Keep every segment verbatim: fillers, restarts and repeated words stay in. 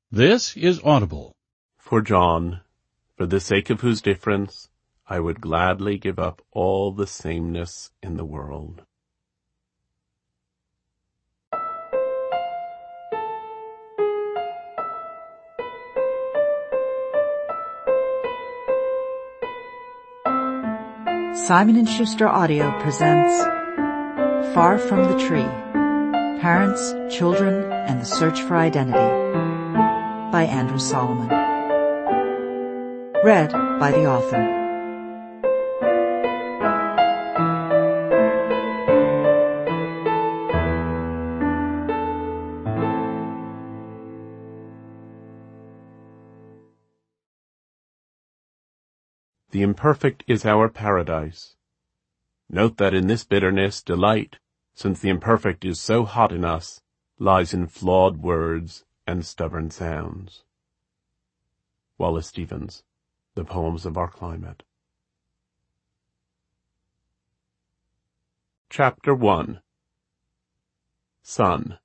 This is Audible. For John, for the sake of whose difference, I would gladly give up all the sameness in the world. Simon and Schuster Audio presents Far from the Tree, Parents, Children, and the Search for Identity by Andrew Solomon. Read by the author. The imperfect is our paradise. Note that in this bitterness, delight, since the imperfect is so hot in us, lies in flawed words and stubborn sounds. Wallace Stevens, The Poems of Our Climate. Chapter one. Son.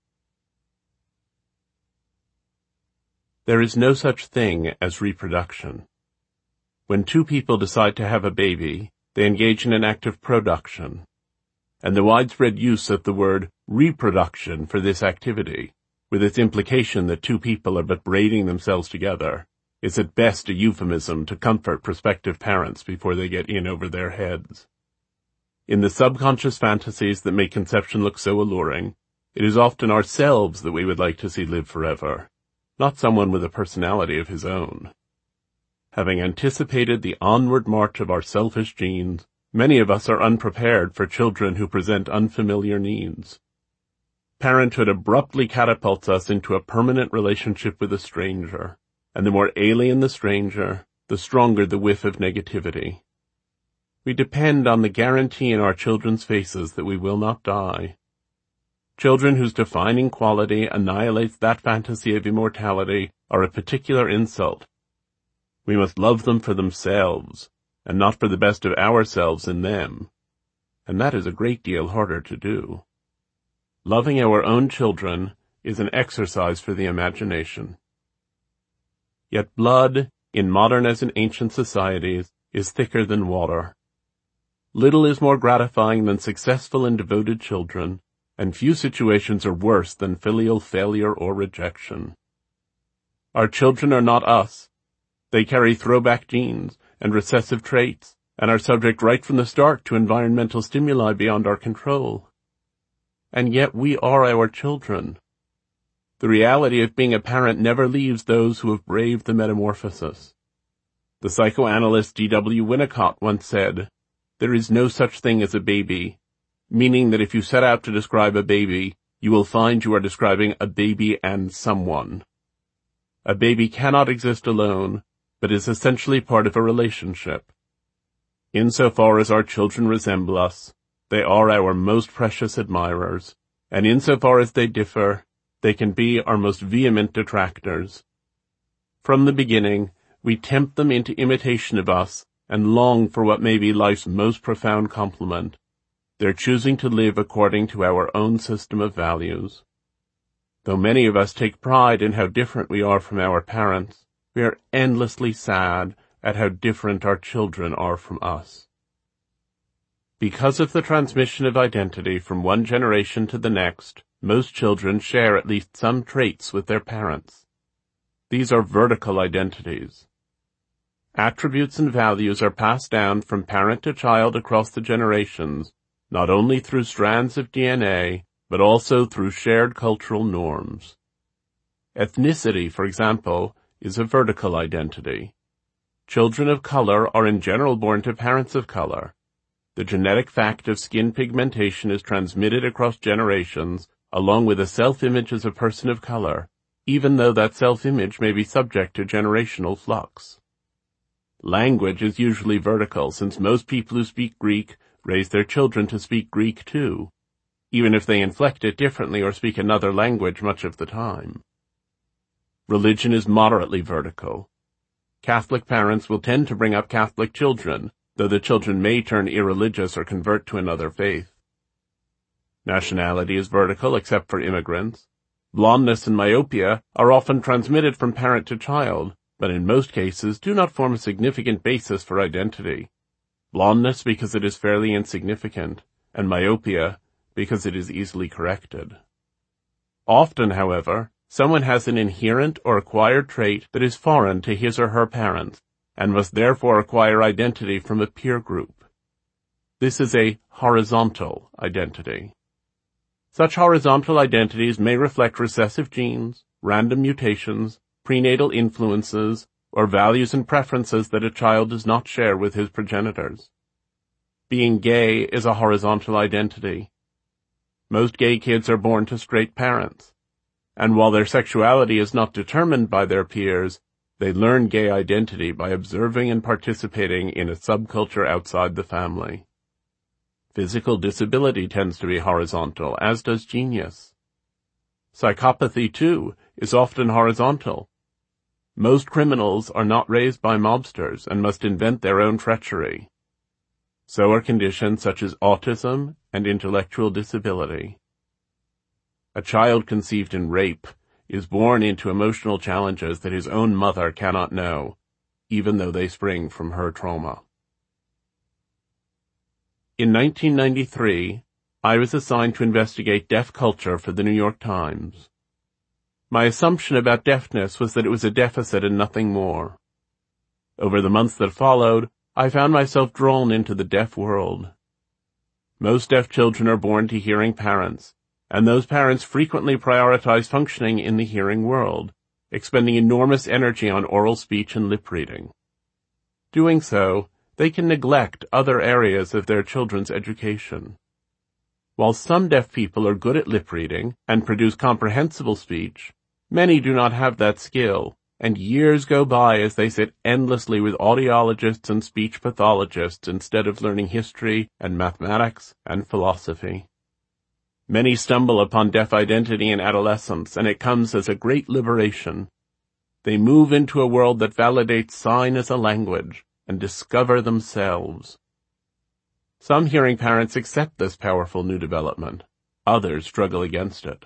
There is no such thing as reproduction. When two people decide to have a baby, they engage in an act of production, and the widespread use of the word reproduction for this activity, with its implication that two people are but braiding themselves together, is at best a euphemism to comfort prospective parents before they get in over their heads. In the subconscious fantasies that make conception look so alluring, it is often ourselves that we would like to see live forever, not someone with a personality of his own. Having anticipated the onward march of our selfish genes, many of us are unprepared for children who present unfamiliar needs. Parenthood abruptly catapults us into a permanent relationship with a stranger, and the more alien the stranger, the stronger the whiff of negativity. We depend on the guarantee in our children's faces that we will not die. Children whose defining quality annihilates that fantasy of immortality are a particular insult. We must love them for themselves, and not for the best of ourselves in them. And that is a great deal harder to do. Loving our own children is an exercise for the imagination. Yet blood, in modern as in ancient societies, is thicker than water. Little is more gratifying than successful and devoted children, and few situations are worse than filial failure or rejection. Our children are not us. They carry throwback genes and recessive traits, and are subject right from the start to environmental stimuli beyond our control. And yet we are our children. The reality of being a parent never leaves those who have braved the metamorphosis. The psychoanalyst D W Winnicott once said, "There is no such thing as a baby," meaning that if you set out to describe a baby, you will find you are describing a baby and someone. A baby cannot exist alone, but is essentially part of a relationship. Insofar as our children resemble us, they are our most precious admirers, and insofar as they differ, they can be our most vehement detractors. From the beginning, we tempt them into imitation of us and long for what may be life's most profound compliment, their choosing to live according to our own system of values. Though many of us take pride in how different we are from our parents, we are endlessly sad at how different our children are from us. Because of the transmission of identity from one generation to the next, most children share at least some traits with their parents. These are vertical identities. Attributes and values are passed down from parent to child across the generations, not only through strands of D N A, but also through shared cultural norms. Ethnicity, for example, is a vertical identity. Children of color are in general born to parents of color. The genetic fact of skin pigmentation is transmitted across generations, along with a self-image as a person of color, even though that self-image may be subject to generational flux. Language is usually vertical, since most people who speak Greek raise their children to speak Greek too, even if they inflect it differently or speak another language much of the time. Religion is moderately vertical. Catholic parents will tend to bring up Catholic children, though the children may turn irreligious or convert to another faith. Nationality is vertical except for immigrants. Blondness and myopia are often transmitted from parent to child, but in most cases do not form a significant basis for identity. Blondness because it is fairly insignificant, and myopia because it is easily corrected. Often, however, someone has an inherent or acquired trait that is foreign to his or her parents, and must therefore acquire identity from a peer group. This is a horizontal identity. Such horizontal identities may reflect recessive genes, random mutations, prenatal influences, or values and preferences that a child does not share with his progenitors. Being gay is a horizontal identity. Most gay kids are born to straight parents, and while their sexuality is not determined by their peers, they learn gay identity by observing and participating in a subculture outside the family. Physical disability tends to be horizontal, as does genius. Psychopathy, too, is often horizontal. Most criminals are not raised by mobsters and must invent their own treachery. So are conditions such as autism and intellectual disability. A child conceived in rape is born into emotional challenges that his own mother cannot know, even though they spring from her trauma. In nineteen ninety-three, I was assigned to investigate deaf culture for the New York Times. My assumption about deafness was that it was a deficit and nothing more. Over the months that followed, I found myself drawn into the deaf world. Most deaf children are born to hearing parents, and those parents frequently prioritize functioning in the hearing world, expending enormous energy on oral speech and lip reading. Doing so, they can neglect other areas of their children's education. While some deaf people are good at lip reading and produce comprehensible speech, many do not have that skill, and years go by as they sit endlessly with audiologists and speech pathologists instead of learning history and mathematics and philosophy. Many stumble upon deaf identity in adolescence, and it comes as a great liberation. They move into a world that validates sign as a language and discover themselves. Some hearing parents accept this powerful new development. Others struggle against it.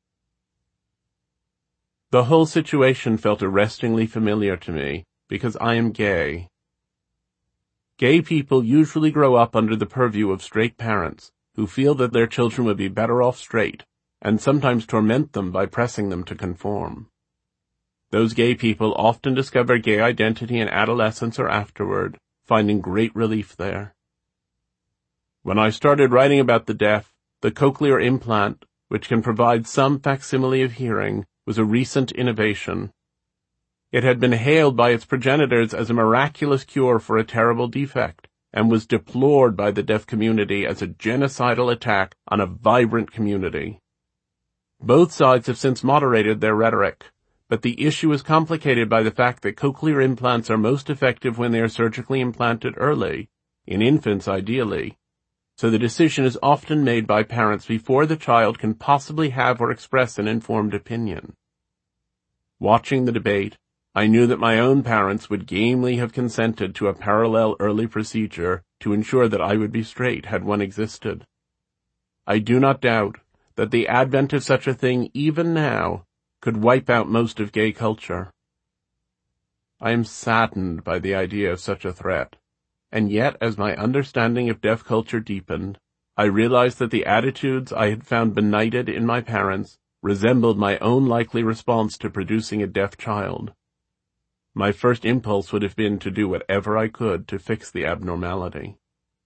The whole situation felt arrestingly familiar to me because I am gay. Gay people usually grow up under the purview of straight parents who feel that their children would be better off straight and sometimes torment them by pressing them to conform. Those gay people often discover gay identity in adolescence or afterward, finding great relief there. When I started writing about the deaf, the cochlear implant, which can provide some facsimile of hearing, was a recent innovation. It had been hailed by its progenitors as a miraculous cure for a terrible defect, and was deplored by the deaf community as a genocidal attack on a vibrant community. Both sides have since moderated their rhetoric, but the issue is complicated by the fact that cochlear implants are most effective when they are surgically implanted early, in infants ideally, so the decision is often made by parents before the child can possibly have or express an informed opinion. Watching the debate, I knew that my own parents would gamely have consented to a parallel early procedure to ensure that I would be straight had one existed. I do not doubt that the advent of such a thing even now could wipe out most of gay culture. I am saddened by the idea of such a threat, and yet as my understanding of deaf culture deepened, I realized that the attitudes I had found benighted in my parents resembled my own likely response to producing a deaf child. My first impulse would have been to do whatever I could to fix the abnormality.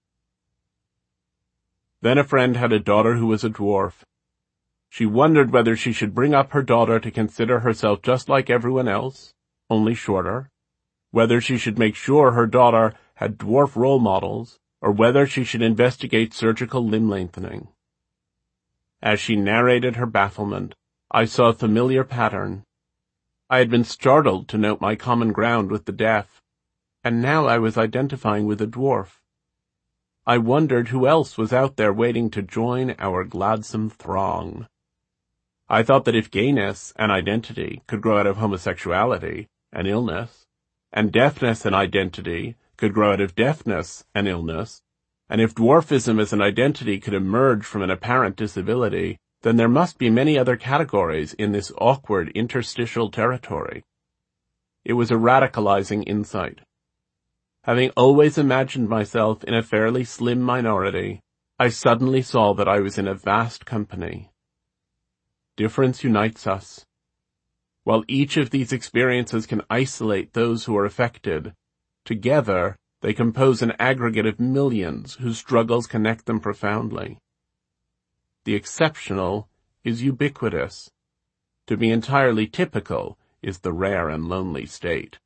Then a friend had a daughter who was a dwarf. She wondered whether she should bring up her daughter to consider herself just like everyone else, only shorter, whether she should make sure her daughter had dwarf role models, or whether she should investigate surgical limb lengthening. As she narrated her bafflement, I saw a familiar pattern. I had been startled to note my common ground with the deaf, and now I was identifying with a dwarf. I wondered who else was out there waiting to join our gladsome throng. I thought that if gayness and identity could grow out of homosexuality and illness, and deafness and identity could grow out of deafness and illness, and if dwarfism as an identity could emerge from an apparent disability, then there must be many other categories in this awkward interstitial territory. It was a radicalizing insight. Having always imagined myself in a fairly slim minority, I suddenly saw that I was in a vast company. Difference unites us. While each of these experiences can isolate those who are affected, together they compose an aggregate of millions whose struggles connect them profoundly. The exceptional is ubiquitous. To be entirely typical is the rare and lonely state.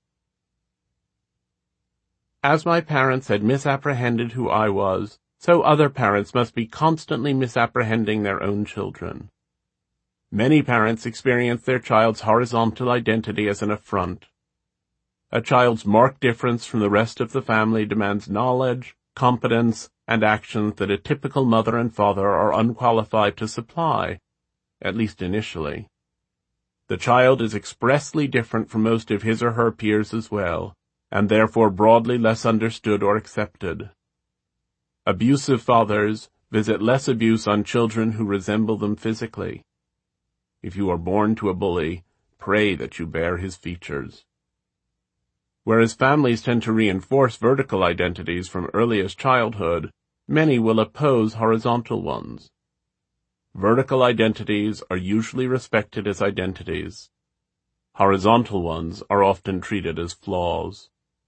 As my parents had misapprehended who I was, so other parents must be constantly misapprehending their own children. Many parents experience their child's horizontal identity as an affront. A child's marked difference from the rest of the family demands knowledge, competence, and actions that a typical mother and father are unqualified to supply, at least initially. The child is expressly different from most of his or her peers as well, and therefore broadly less understood or accepted. Abusive fathers visit less abuse on children who resemble them physically. If you are born to a bully, pray that you bear his features. Whereas families tend to reinforce vertical identities from earliest childhood, many will oppose horizontal ones. Vertical identities are usually respected as identities. Horizontal ones are often treated as flaws.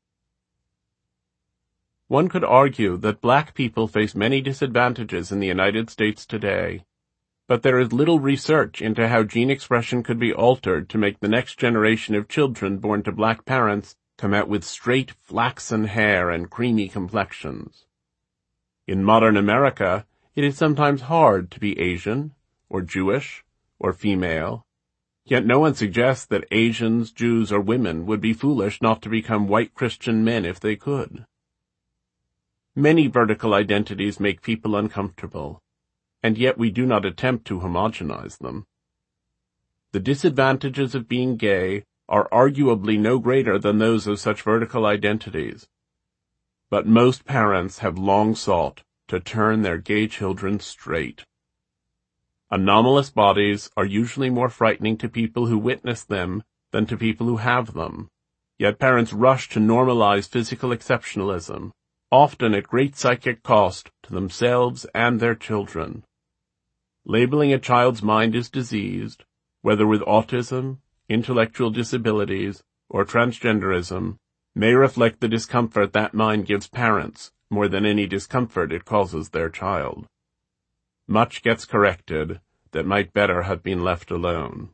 One could argue that black people face many disadvantages in the United States today, but there is little research into how gene expression could be altered to make the next generation of children born to black parents come out with straight, flaxen hair and creamy complexions. In modern America, it is sometimes hard to be Asian, or Jewish, or female, yet no one suggests that Asians, Jews, or women would be foolish not to become white Christian men if they could. Many vertical identities make people uncomfortable, and yet we do not attempt to homogenize them. The disadvantages of being gay are arguably no greater than those of such vertical identities, but most parents have long sought to turn their gay children straight. Anomalous bodies are usually more frightening to people who witness them than to people who have them, yet parents rush to normalize physical exceptionalism, often at great psychic cost to themselves and their children. Labeling a child's mind as diseased, whether with autism, intellectual disabilities, or transgenderism, may reflect the discomfort that mind gives parents more than any discomfort it causes their child. Much gets corrected that might better have been left alone.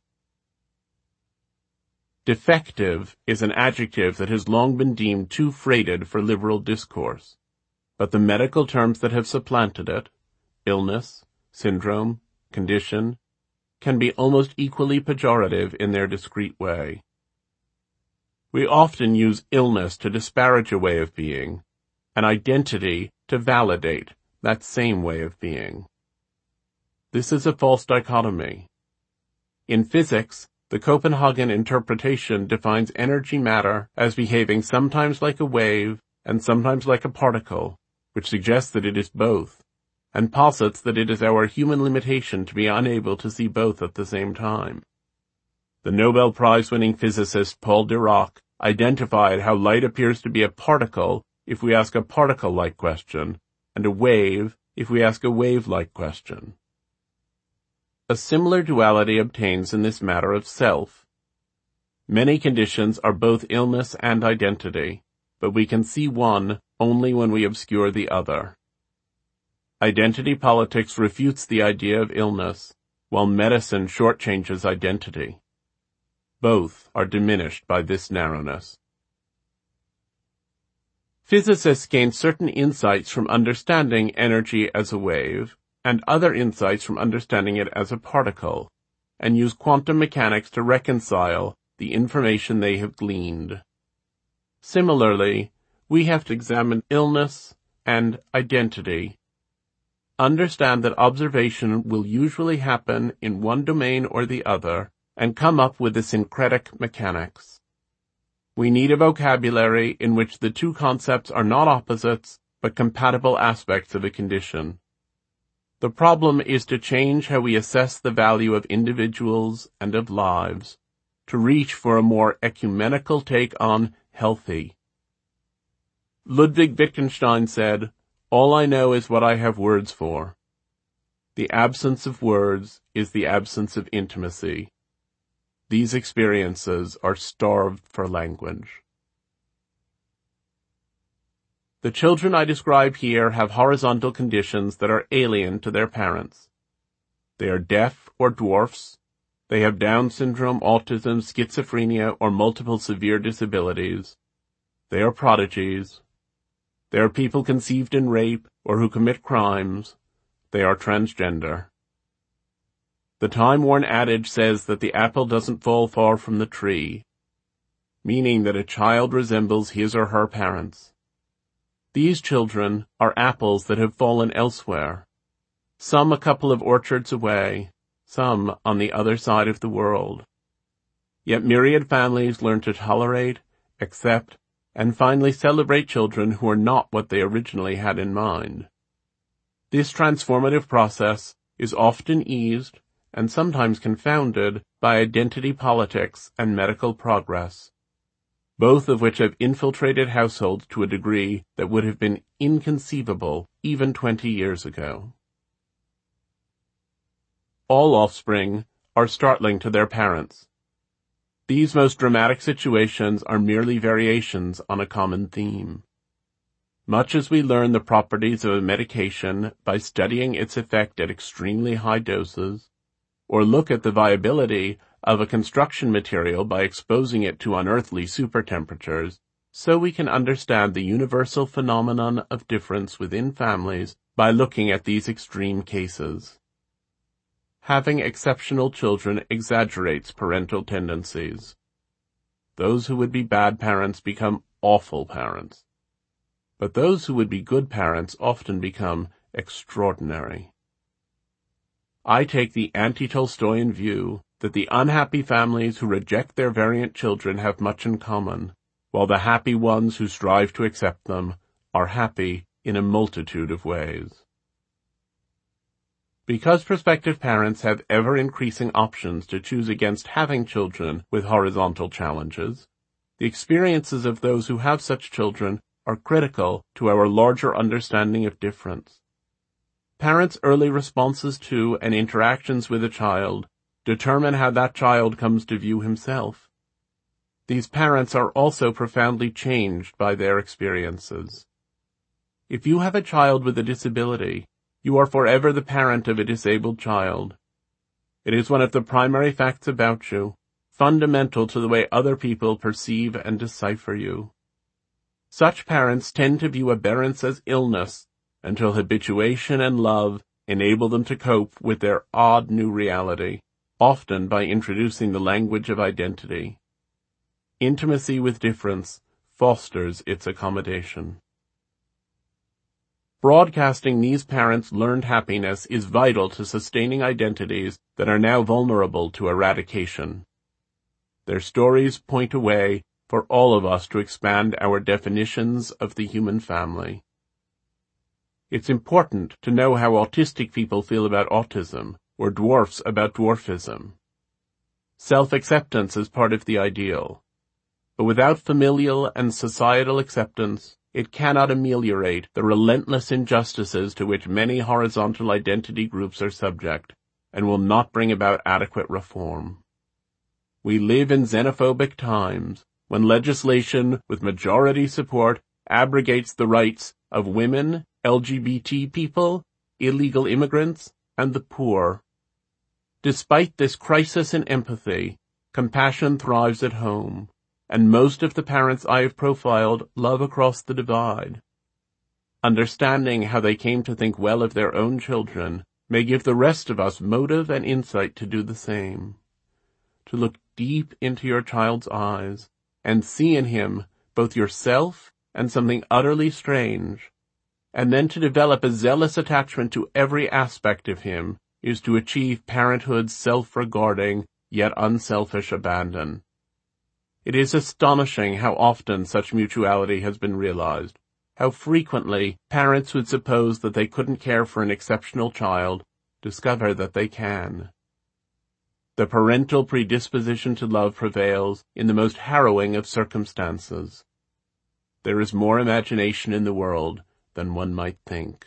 Defective is an adjective that has long been deemed too freighted for liberal discourse, but the medical terms that have supplanted it, illness, syndrome, condition, can be almost equally pejorative in their discreet way. We often use illness to disparage a way of being, and identity to validate that same way of being. This is a false dichotomy. In physics, the Copenhagen interpretation defines energy matter as behaving sometimes like a wave and sometimes like a particle, which suggests that it is both, and posits that it is our human limitation to be unable to see both at the same time. The Nobel Prize-winning physicist Paul Dirac identified how light appears to be a particle if we ask a particle-like question, and a wave if we ask a wave-like question. A similar duality obtains in this matter of self. Many conditions are both illness and identity, but we can see one only when we obscure the other. Identity politics refutes the idea of illness, while medicine shortchanges identity. Both are diminished by this narrowness. Physicists gain certain insights from understanding energy as a wave, and other insights from understanding it as a particle, and use quantum mechanics to reconcile the information they have gleaned. Similarly, we have to examine illness and identity. Understand that observation will usually happen in one domain or the other, and come up with the syncretic mechanics. We need a vocabulary in which the two concepts are not opposites, but compatible aspects of a condition. The problem is to change how we assess the value of individuals and of lives, to reach for a more ecumenical take on healthy. Ludwig Wittgenstein said, "All I know is what I have words for." The absence of words is the absence of intimacy. These experiences are starved for language. The children I describe here have horizontal conditions that are alien to their parents. They are deaf or dwarfs. They have Down syndrome, autism, schizophrenia, or multiple severe disabilities. They are prodigies. They are people conceived in rape or who commit crimes. They are transgender. The time-worn adage says that the apple doesn't fall far from the tree, meaning that a child resembles his or her parents. These children are apples that have fallen elsewhere, some a couple of orchards away, some on the other side of the world. Yet myriad families learn to tolerate, accept, and finally celebrate children who are not what they originally had in mind. This transformative process is often eased and sometimes confounded by identity politics and medical progress, both of which have infiltrated households to a degree that would have been inconceivable even twenty years ago. All offspring are startling to their parents. These most dramatic situations are merely variations on a common theme. Much as we learn the properties of a medication by studying its effect at extremely high doses, or look at the viability of a construction material by exposing it to unearthly supertemperatures, so we can understand the universal phenomenon of difference within families by looking at these extreme cases. Having exceptional children exaggerates parental tendencies. Those who would be bad parents become awful parents. But those who would be good parents often become extraordinary. I take the anti-Tolstoyan view that the unhappy families who reject their variant children have much in common, while the happy ones who strive to accept them are happy in a multitude of ways. Because prospective parents have ever-increasing options to choose against having children with horizontal challenges, the experiences of those who have such children are critical to our larger understanding of difference. Parents' early responses to and interactions with a child determine how that child comes to view himself. These parents are also profoundly changed by their experiences. If you have a child with a disability, you are forever the parent of a disabled child. It is one of the primary facts about you, fundamental to the way other people perceive and decipher you. Such parents tend to view aberrance as illness until habituation and love enable them to cope with their odd new reality, often by introducing the language of identity. Intimacy with difference fosters its accommodation. Broadcasting these parents' learned happiness is vital to sustaining identities that are now vulnerable to eradication. Their stories point a way for all of us to expand our definitions of the human family. It's important to know how autistic people feel about autism, or dwarfs about dwarfism. Self-acceptance is part of the ideal. But without familial and societal acceptance, it cannot ameliorate the relentless injustices to which many horizontal identity groups are subject, and will not bring about adequate reform. We live in xenophobic times, when legislation with majority support abrogates the rights of women, L G B T people, illegal immigrants, and the poor. Despite this crisis in empathy, compassion thrives at home, and most of the parents I have profiled love across the divide. Understanding how they came to think well of their own children may give the rest of us motive and insight to do the same. To look deep into your child's eyes and see in him both yourself and something utterly strange, and then to develop a zealous attachment to every aspect of him is to achieve parenthood's self-regarding yet unselfish abandon. It is astonishing how often such mutuality has been realized, how frequently parents would suppose that they couldn't care for an exceptional child discover that they can. The parental predisposition to love prevails in the most harrowing of circumstances. There is more imagination in the world than one might think.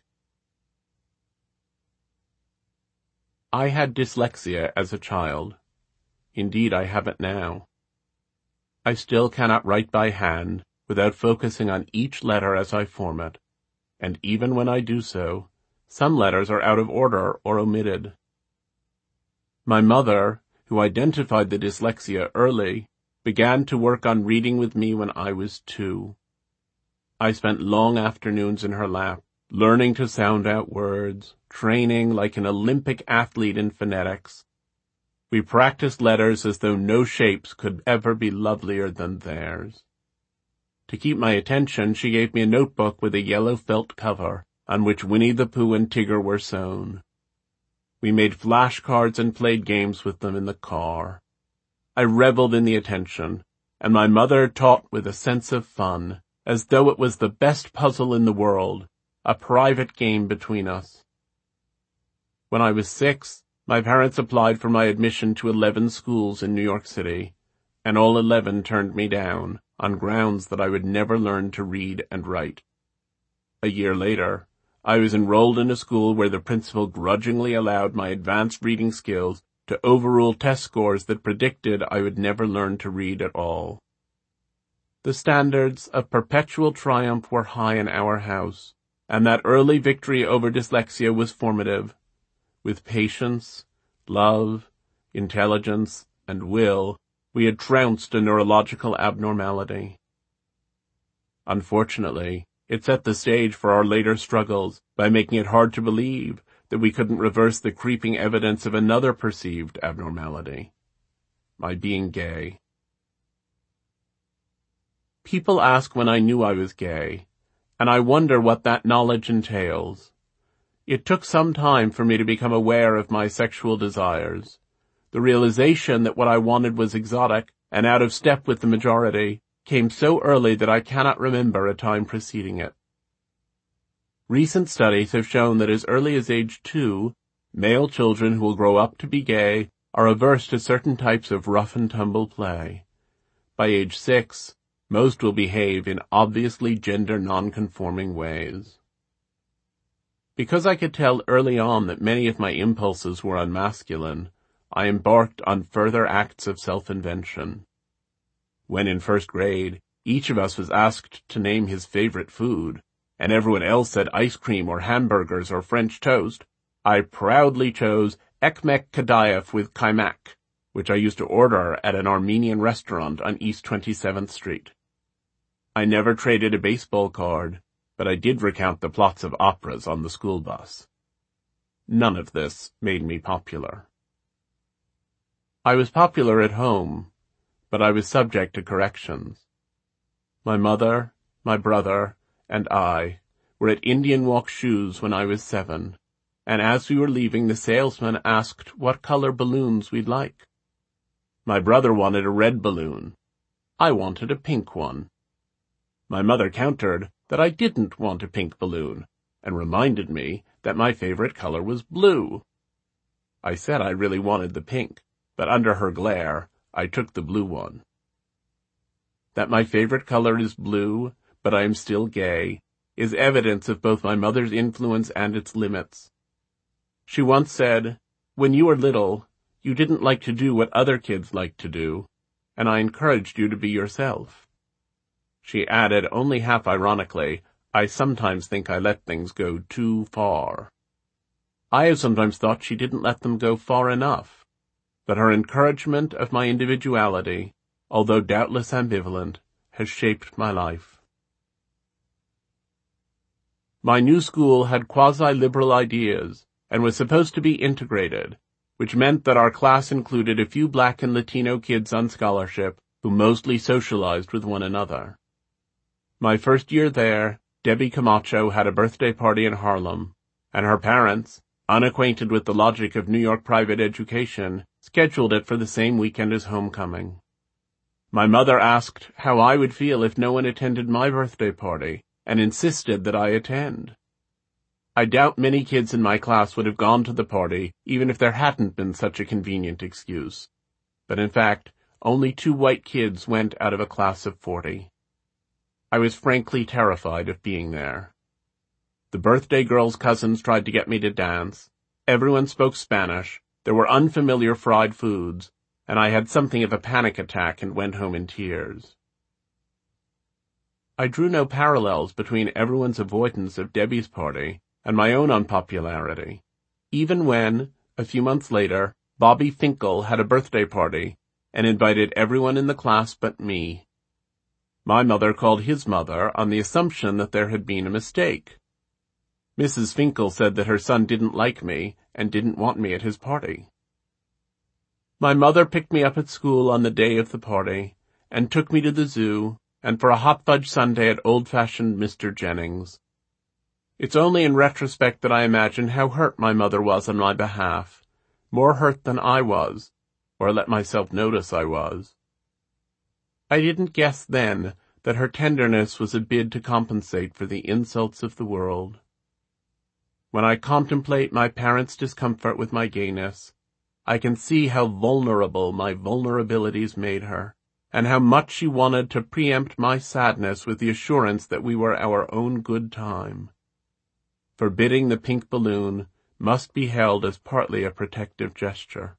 I had dyslexia as a child. Indeed, I have it now. I still cannot write by hand without focusing on each letter as I form it, and even when I do so, some letters are out of order or omitted. My mother, who identified the dyslexia early, began to work on reading with me when I was two. I spent long afternoons in her lap, learning to sound out words, training like an Olympic athlete in phonetics. We practiced letters as though no shapes could ever be lovelier than theirs. To keep my attention, she gave me a notebook with a yellow felt cover on which Winnie the Pooh and Tigger were sewn. We made flashcards and played games with them in the car. I reveled in the attention, and my mother taught with a sense of fun, as though it was the best puzzle in the world, a private game between us. When I was six, my parents applied for my admission to eleven schools in New York City, and all eleven turned me down on grounds that I would never learn to read and write. A year later, I was enrolled in a school where the principal grudgingly allowed my advanced reading skills to overrule test scores that predicted I would never learn to read at all. The standards of perpetual triumph were high in our house, and that early victory over dyslexia was formative. With patience, love, intelligence, and will, we had trounced a neurological abnormality. Unfortunately, it set the stage for our later struggles by making it hard to believe that we couldn't reverse the creeping evidence of another perceived abnormality, my being gay. People ask when I knew I was gay, and I wonder what that knowledge entails. It took some time for me to become aware of my sexual desires. The realization that what I wanted was exotic and out of step with the majority came so early that I cannot remember a time preceding it. Recent studies have shown that as early as age two, male children who will grow up to be gay are averse to certain types of rough-and-tumble play. By age six, most will behave in obviously gender non-conforming ways. Because I could tell early on that many of my impulses were unmasculine, I embarked on further acts of self-invention. When in first grade, each of us was asked to name his favorite food, and everyone else said ice cream or hamburgers or French toast, I proudly chose ekmek kadayef with kaimak, which I used to order at an Armenian restaurant on East twenty-seventh Street. I never traded a baseball card, but I did recount the plots of operas on the school bus. None of this made me popular. I was popular at home, but I was subject to corrections. My mother, my brother, and I were at Indian Walk Shoes when I was seven, and as we were leaving, the salesman asked what color balloons we'd like. My brother wanted a red balloon. I wanted a pink one. My mother countered that I didn't want a pink balloon, and reminded me that my favorite color was blue. I said I really wanted the pink, but under her glare, I took the blue one. That my favorite color is blue, but I am still gay, is evidence of both my mother's influence and its limits. She once said, "When you were little, you didn't like to do what other kids like to do, and I encouraged you to be yourself." She added, only half ironically, "I sometimes think I let things go too far." I have sometimes thought she didn't let them go far enough, but her encouragement of my individuality, although doubtless ambivalent, has shaped my life. My new school had quasi-liberal ideas and was supposed to be integrated, which meant that our class included a few black and Latino kids on scholarship who mostly socialized with one another. My first year there, Debbie Camacho had a birthday party in Harlem, and her parents, unacquainted with the logic of New York private education, scheduled it for the same weekend as homecoming. My mother asked how I would feel if no one attended my birthday party, and insisted that I attend. I doubt many kids in my class would have gone to the party even if there hadn't been such a convenient excuse. But in fact, only two white kids went out of a class of forty. I was frankly terrified of being there. The birthday girl's cousins tried to get me to dance. Everyone spoke Spanish. There were unfamiliar fried foods, and I had something of a panic attack and went home in tears. I drew no parallels between everyone's avoidance of Debbie's party and my own unpopularity, even when, a few months later, Bobby Finkel had a birthday party and invited everyone in the class but me. My mother called his mother on the assumption that there had been a mistake. Missus Finkel said that her son didn't like me and didn't want me at his party. My mother picked me up at school on the day of the party and took me to the zoo and for a hot fudge sundae at old-fashioned Mister Jennings. It's only in retrospect that I imagine how hurt my mother was on my behalf, more hurt than I was, or let myself notice I was. I didn't guess then that her tenderness was a bid to compensate for the insults of the world. When I contemplate my parents' discomfort with my gayness, I can see how vulnerable my vulnerabilities made her, and how much she wanted to preempt my sadness with the assurance that we were our own good time. Forbidding the pink balloon must be held as partly a protective gesture.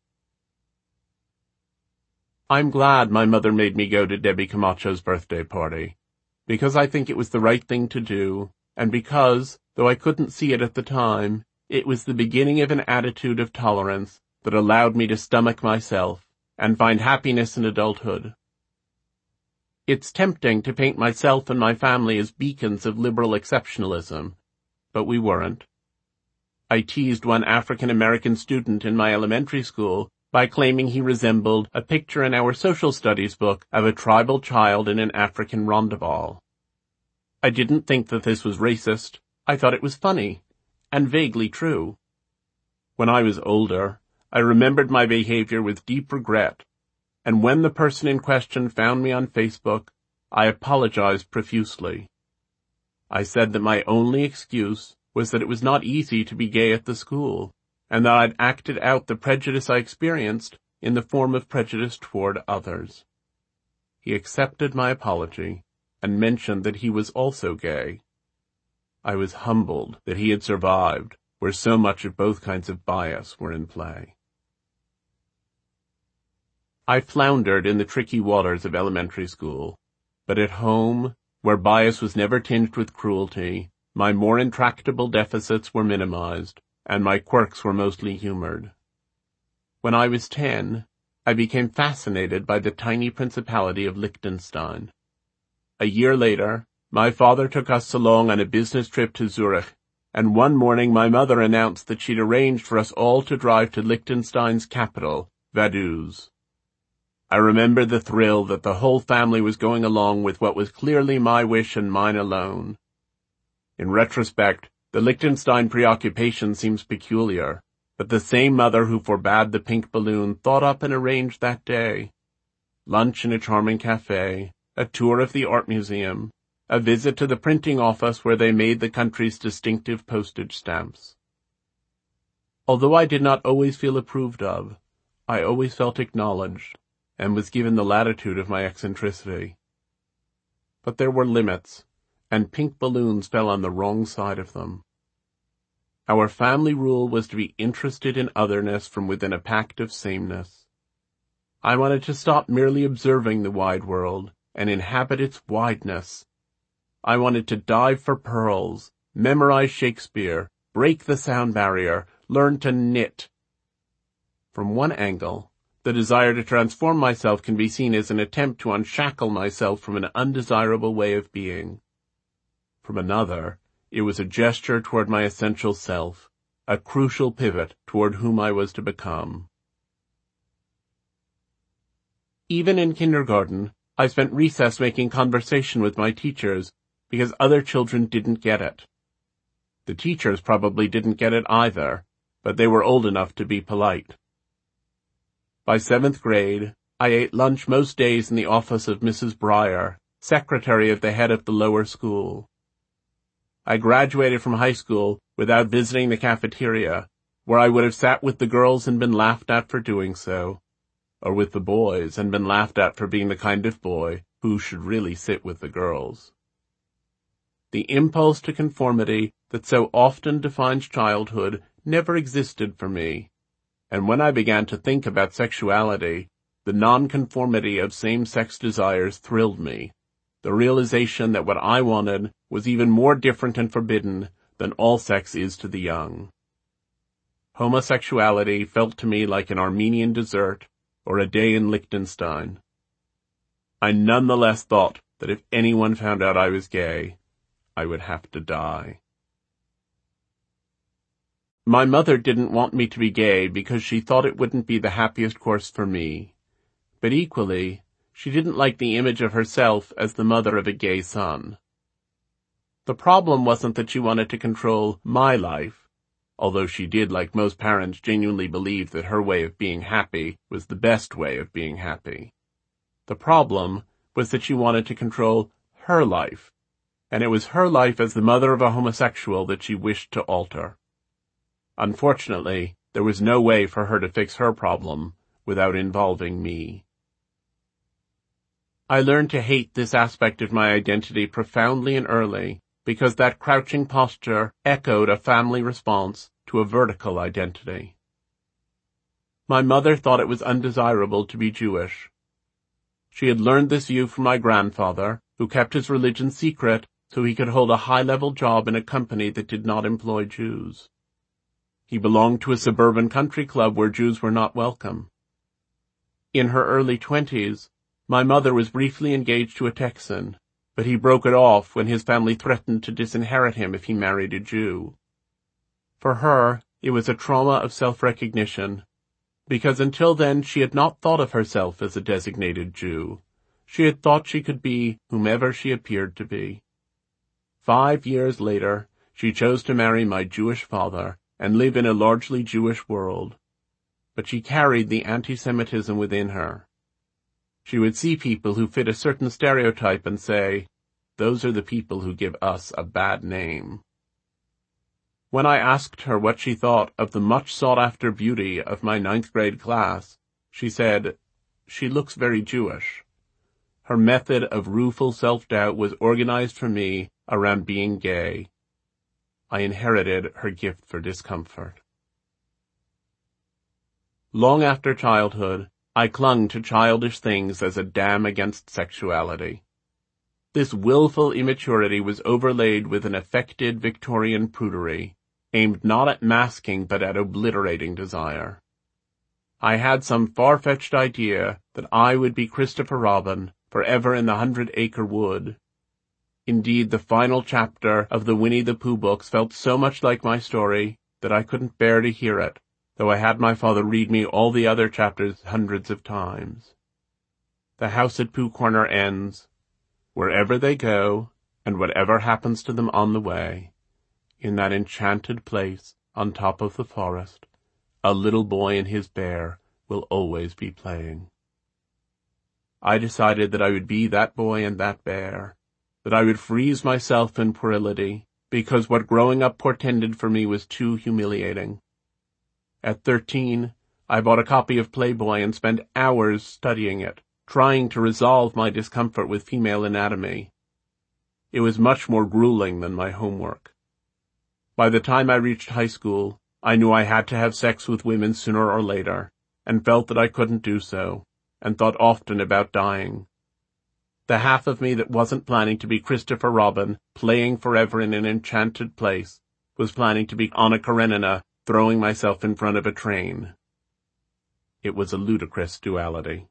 I'm glad my mother made me go to Debbie Camacho's birthday party, because I think it was the right thing to do, and because, though I couldn't see it at the time, it was the beginning of an attitude of tolerance that allowed me to stomach myself and find happiness in adulthood. It's tempting to paint myself and my family as beacons of liberal exceptionalism, but we weren't. I teased one African-American student in my elementary school by claiming he resembled a picture in our social studies book of a tribal child in an African rondeau. I didn't think that this was racist. I thought it was funny, and vaguely true. When I was older, I remembered my behavior with deep regret, and when the person in question found me on Facebook, I apologized profusely. I said that my only excuse was that it was not easy to be gay at the school, and that I'd acted out the prejudice I experienced in the form of prejudice toward others. He accepted my apology and mentioned that he was also gay. I was humbled that he had survived where so much of both kinds of bias were in play. I floundered in the tricky waters of elementary school, but at home, where bias was never tinged with cruelty, my more intractable deficits were minimized, and my quirks were mostly humored. When I was ten, I became fascinated by the tiny principality of Liechtenstein. A year later, my father took us along on a business trip to Zurich, and one morning my mother announced that she'd arranged for us all to drive to Liechtenstein's capital, Vaduz. I remember the thrill that the whole family was going along with what was clearly my wish and mine alone. In retrospect, the Liechtenstein preoccupation seems peculiar, but the same mother who forbade the pink balloon thought up and arranged that day. Lunch in a charming cafe, a tour of the art museum, a visit to the printing office where they made the country's distinctive postage stamps. Although I did not always feel approved of, I always felt acknowledged, and was given the latitude of my eccentricity. But there were limits, and pink balloons fell on the wrong side of them. Our family rule was to be interested in otherness from within a pact of sameness. I wanted to stop merely observing the wide world and inhabit its wideness. I wanted to dive for pearls, memorize Shakespeare, break the sound barrier, learn to knit. From one angle, the desire to transform myself can be seen as an attempt to unshackle myself from an undesirable way of being. From another, it was a gesture toward my essential self, a crucial pivot toward whom I was to become. Even in kindergarten, I spent recess making conversation with my teachers because other children didn't get it. The teachers probably didn't get it either, but they were old enough to be polite. By seventh grade, I ate lunch most days in the office of Missus Breyer, secretary of the head of the lower school. I graduated from high school without visiting the cafeteria, where I would have sat with the girls and been laughed at for doing so, or with the boys and been laughed at for being the kind of boy who should really sit with the girls. The impulse to conformity that so often defines childhood never existed for me, and when I began to think about sexuality, the nonconformity of same-sex desires thrilled me, the realization that what I wanted was even more different and forbidden than all sex is to the young. Homosexuality felt to me like an Armenian dessert or a day in Liechtenstein. I nonetheless thought that if anyone found out I was gay, I would have to die. My mother didn't want me to be gay because she thought it wouldn't be the happiest course for me. But equally, she didn't like the image of herself as the mother of a gay son. The problem wasn't that she wanted to control my life, although she did, like most parents, genuinely believe that her way of being happy was the best way of being happy. The problem was that she wanted to control her life, and it was her life as the mother of a homosexual that she wished to alter. Unfortunately, there was no way for her to fix her problem without involving me. I learned to hate this aspect of my identity profoundly and early because that crouching posture echoed a family response to a vertical identity. My mother thought it was undesirable to be Jewish. She had learned this view from my grandfather, who kept his religion secret so he could hold a high-level job in a company that did not employ Jews. He belonged to a suburban country club where Jews were not welcome. In her early twenties, my mother was briefly engaged to a Texan, but he broke it off when his family threatened to disinherit him if he married a Jew. For her, it was a trauma of self-recognition, because until then she had not thought of herself as a designated Jew. She had thought she could be whomever she appeared to be. Five years later, she chose to marry my Jewish father and live in a largely Jewish world. But she carried the anti-Semitism within her. She would see people who fit a certain stereotype and say, "Those are the people who give us a bad name." When I asked her what she thought of the much sought-after beauty of my ninth grade class, she said, "She looks very Jewish." Her method of rueful self-doubt was organized for me around being gay. I inherited her gift for discomfort. Long after childhood, I clung to childish things as a dam against sexuality. This willful immaturity was overlaid with an affected Victorian prudery, aimed not at masking but at obliterating desire. I had some far-fetched idea that I would be Christopher Robin forever in the Hundred-Acre Wood. Indeed, the final chapter of the Winnie the Pooh books felt so much like my story that I couldn't bear to hear it, though I had my father read me all the other chapters hundreds of times. The house at Pooh Corner ends, "Wherever they go, and whatever happens to them on the way, in that enchanted place on top of the forest, a little boy and his bear will always be playing." I decided that I would be that boy and that bear, that I would freeze myself in puerility, because what growing up portended for me was too humiliating. At thirteen, I bought a copy of Playboy and spent hours studying it, trying to resolve my discomfort with female anatomy. It was much more grueling than my homework. By the time I reached high school, I knew I had to have sex with women sooner or later, and felt that I couldn't do so, and thought often about dying. The half of me that wasn't planning to be Christopher Robin, playing forever in an enchanted place, was planning to be Anna Karenina, throwing myself in front of a train. It was a ludicrous duality.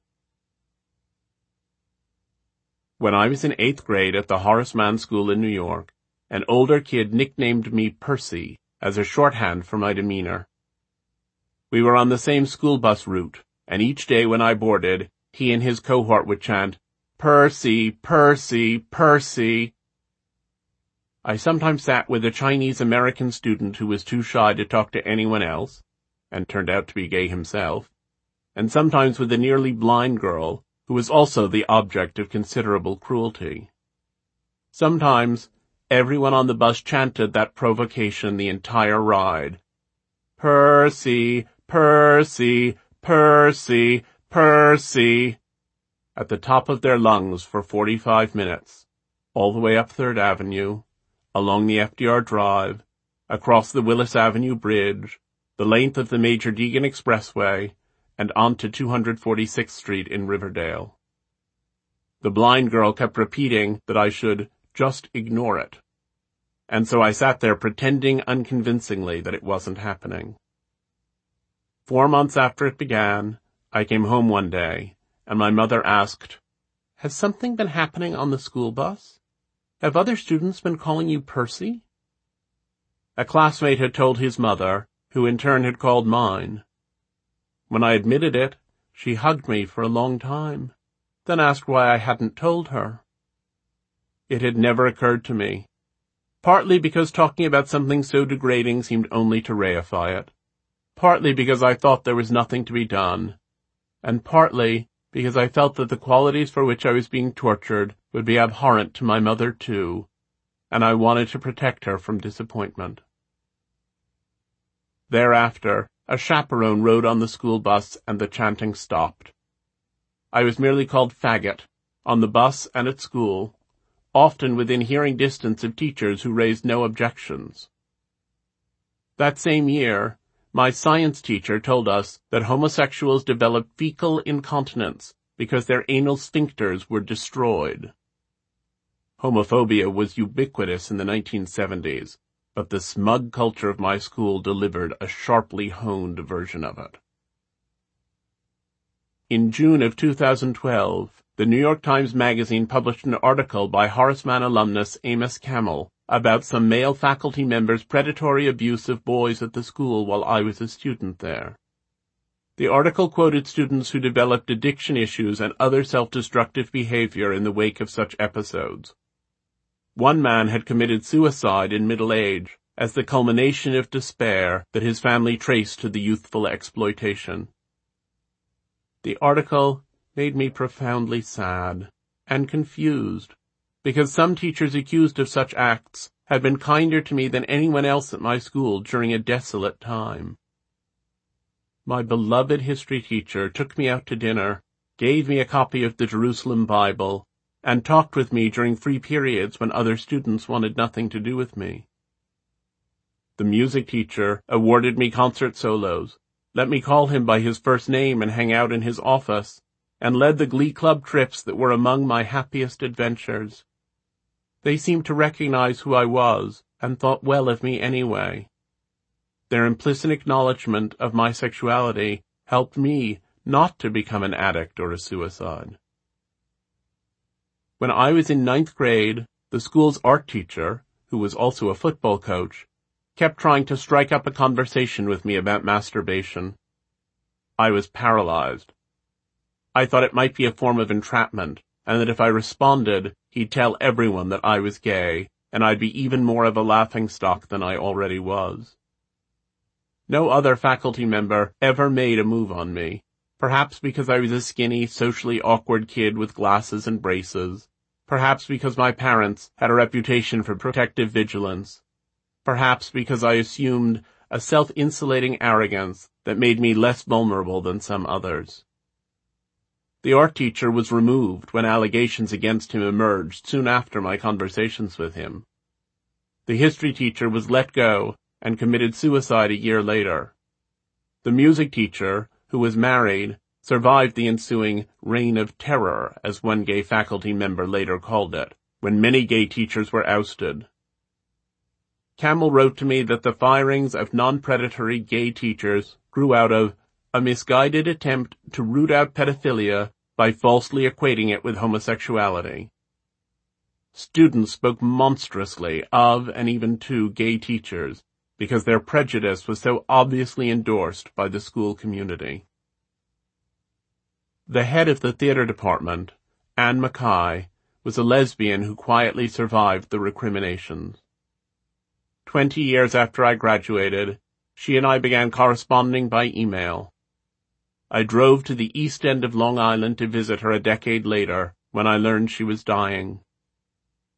When I was in eighth grade at the Horace Mann School in New York, an older kid nicknamed me Percy as a shorthand for my demeanor. We were on the same school bus route, and each day when I boarded, he and his cohort would chant, "Percy, Percy, Percy." I sometimes sat with a Chinese-American student who was too shy to talk to anyone else, and turned out to be gay himself, and sometimes with a nearly blind girl who was also the object of considerable cruelty. Sometimes, everyone on the bus chanted that provocation the entire ride. Percy, Percy, Percy, Percy, at the top of their lungs for forty-five minutes, all the way up Third Avenue, along the F D R Drive, across the Willis Avenue Bridge, the length of the Major Deegan Expressway, and onto two hundred forty-sixth Street in Riverdale. The blind girl kept repeating that I should just ignore it, and so I sat there pretending unconvincingly that it wasn't happening. Four months after it began, I came home one day, and my mother asked, "Has something been happening on the school bus? Have other students been calling you Percy?" A classmate had told his mother, who in turn had called mine. When I admitted it, she hugged me for a long time, then asked why I hadn't told her. It had never occurred to me, partly because talking about something so degrading seemed only to reify it, partly because I thought there was nothing to be done, and partly because I felt that the qualities for which I was being tortured would be abhorrent to my mother too, and I wanted to protect her from disappointment. Thereafter, a chaperone rode on the school bus and the chanting stopped. I was merely called faggot, on the bus and at school, often within hearing distance of teachers who raised no objections. That same year, my science teacher told us that homosexuals developed fecal incontinence because their anal sphincters were destroyed. Homophobia was ubiquitous in the nineteen seventies, but the smug culture of my school delivered a sharply honed version of it. In June of two thousand twelve, the New York Times Magazine published an article by Horace Mann alumnus Amos Camel about some male faculty members' predatory abuse of boys at the school while I was a student there. The article quoted students who developed addiction issues and other self-destructive behavior in the wake of such episodes. One man had committed suicide in middle age as the culmination of despair that his family traced to the youthful exploitation. The article made me profoundly sad and confused, because some teachers accused of such acts had been kinder to me than anyone else at my school during a desolate time. My beloved history teacher took me out to dinner, gave me a copy of the Jerusalem Bible, and talked with me during free periods when other students wanted nothing to do with me. The music teacher awarded me concert solos, let me call him by his first name and hang out in his office, and led the glee club trips that were among my happiest adventures. They seemed to recognize who I was and thought well of me anyway. Their implicit acknowledgement of my sexuality helped me not to become an addict or a suicide. When I was in ninth grade, the school's art teacher, who was also a football coach, kept trying to strike up a conversation with me about masturbation. I was paralyzed. I thought it might be a form of entrapment, and that if I responded, he'd tell everyone that I was gay, and I'd be even more of a laughingstock than I already was. No other faculty member ever made a move on me, perhaps because I was a skinny, socially awkward kid with glasses and braces, perhaps because my parents had a reputation for protective vigilance, perhaps because I assumed a self-insulating arrogance that made me less vulnerable than some others. The art teacher was removed when allegations against him emerged soon after my conversations with him. The history teacher was let go and committed suicide a year later. The music teacher, who was married, survived the ensuing reign of terror, as one gay faculty member later called it, when many gay teachers were ousted. Camel wrote to me that the firings of non-predatory gay teachers grew out of a misguided attempt to root out pedophilia by falsely equating it with homosexuality. Students spoke monstrously of and even to gay teachers because their prejudice was so obviously endorsed by the school community. The head of the theater department, Anne Mackay, was a lesbian who quietly survived the recriminations. Twenty years after I graduated, she and I began corresponding by email. I drove to the east end of Long Island to visit her a decade later, when I learned she was dying.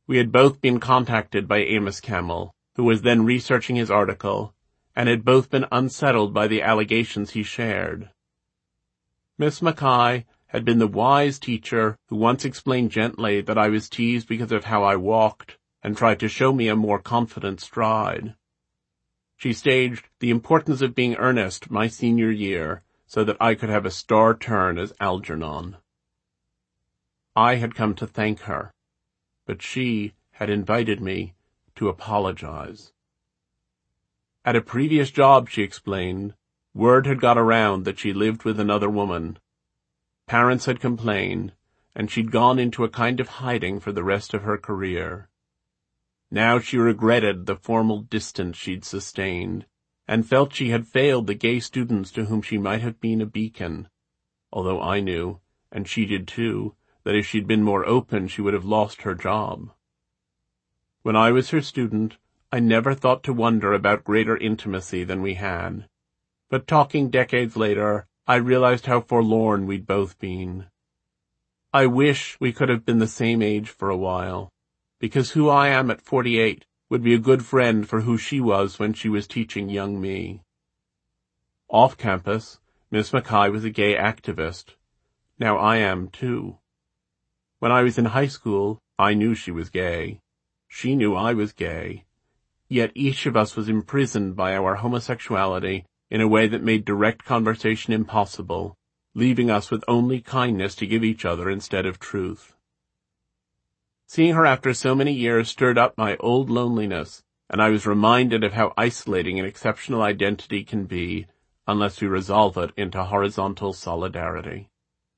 We had both been contacted by Amos Camel, who was then researching his article, and had both been unsettled by the allegations he shared. Miss Mackay had been the wise teacher who once explained gently that I was teased because of how I walked and tried to show me a more confident stride. She staged the importance of being earnest my senior year so that I could have a star turn as Algernon. I had come to thank her, but she had invited me to apologize. At a previous job, she explained, word had got around that she lived with another woman. Parents had complained, and she'd gone into a kind of hiding for the rest of her career. Now she regretted the formal distance she'd sustained, and felt she had failed the gay students to whom she might have been a beacon, although I knew, and she did too, that if she'd been more open she would have lost her job. When I was her student, I never thought to wonder about greater intimacy than we had, but talking decades later, I realized how forlorn we'd both been. I wish we could have been the same age for a while, because who I am at forty-eight would be a good friend for who she was when she was teaching young me. Off campus, Miss Mackay was a gay activist. Now I am too. When I was in high school, I knew she was gay. She knew I was gay. Yet each of us was imprisoned by our homosexuality in a way that made direct conversation impossible, leaving us with only kindness to give each other instead of truth. Seeing her after so many years stirred up my old loneliness, and I was reminded of how isolating an exceptional identity can be unless we resolve it into horizontal solidarity.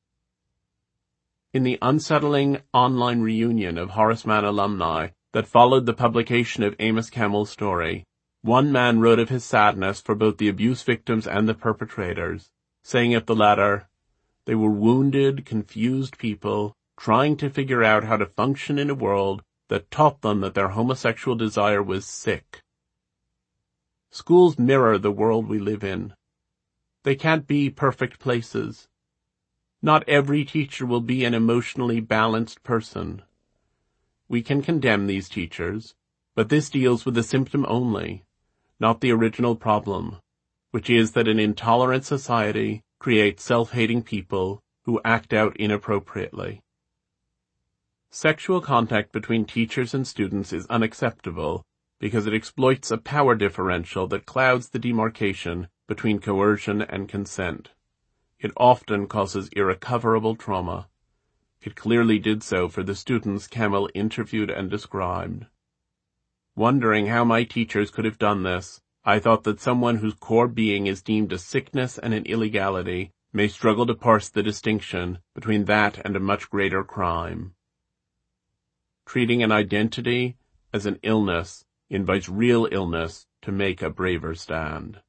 In the unsettling online reunion of Horace Mann alumni that followed the publication of Amos Camel's story, one man wrote of his sadness for both the abuse victims and the perpetrators, saying of the latter, "They were wounded, confused people, trying to figure out how to function in a world that taught them that their homosexual desire was sick." Schools mirror the world we live in. They can't be perfect places. Not every teacher will be an emotionally balanced person. We can condemn these teachers, but this deals with the symptom only, not the original problem, which is that an intolerant society creates self-hating people who act out inappropriately. Sexual contact between teachers and students is unacceptable because it exploits a power differential that clouds the demarcation between coercion and consent. It often causes irrecoverable trauma. It clearly did so for the students Camel interviewed and described. Wondering how my teachers could have done this, I thought that someone whose core being is deemed a sickness and an illegality may struggle to parse the distinction between that and a much greater crime. Treating an identity as an illness invites real illness to make a braver stand.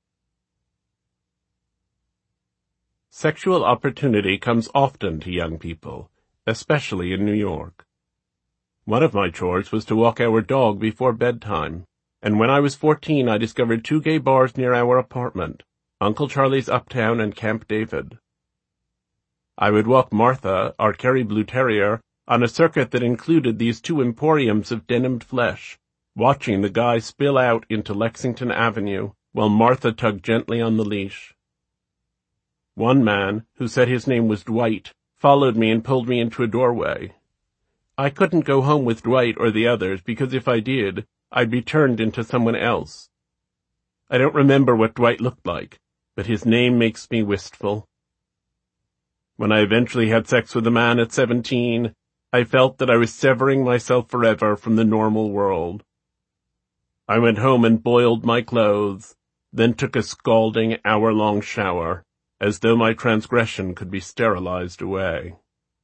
Sexual opportunity comes often to young people, especially in New York. One of my chores was to walk our dog before bedtime, and when I was fourteen I discovered two gay bars near our apartment, Uncle Charlie's Uptown and Camp David. I would walk Martha, our Kerry Blue Terrier, on a circuit that included these two emporiums of denimed flesh, watching the guy spill out into Lexington Avenue while Martha tugged gently on the leash. One man, who said his name was Dwight, followed me and pulled me into a doorway. I couldn't go home with Dwight or the others because if I did, I'd be turned into someone else. I don't remember what Dwight looked like, but his name makes me wistful. When I eventually had sex with a man at seventeen, I felt that I was severing myself forever from the normal world. I went home and boiled my clothes, then took a scalding hour-long shower, as though my transgression could be sterilized away.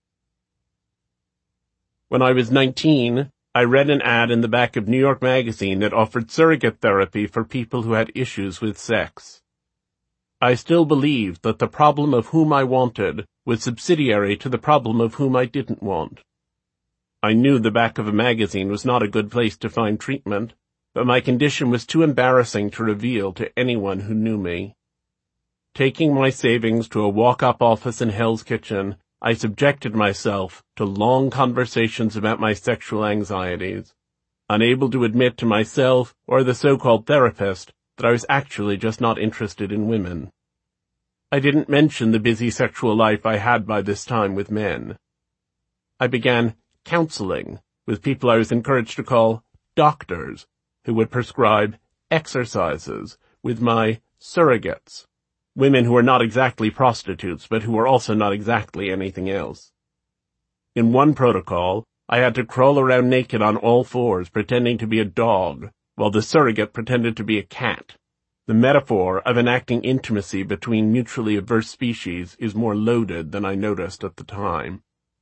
When I was nineteen, I read an ad in the back of New York Magazine that offered surrogate therapy for people who had issues with sex. I still believed that the problem of whom I wanted was subsidiary to the problem of whom I didn't want. I knew the back of a magazine was not a good place to find treatment, but my condition was too embarrassing to reveal to anyone who knew me. Taking my savings to a walk-up office in Hell's Kitchen, I subjected myself to long conversations about my sexual anxieties, unable to admit to myself or the so-called therapist that I was actually just not interested in women. I didn't mention the busy sexual life I had by this time with men. I began counseling with people I was encouraged to call doctors, who would prescribe exercises with my surrogates, women who were not exactly prostitutes, but who were also not exactly anything else. In one protocol, I had to crawl around naked on all fours, pretending to be a dog, while the surrogate pretended to be a cat. The metaphor of enacting intimacy between mutually averse species is more loaded than I noticed at the time.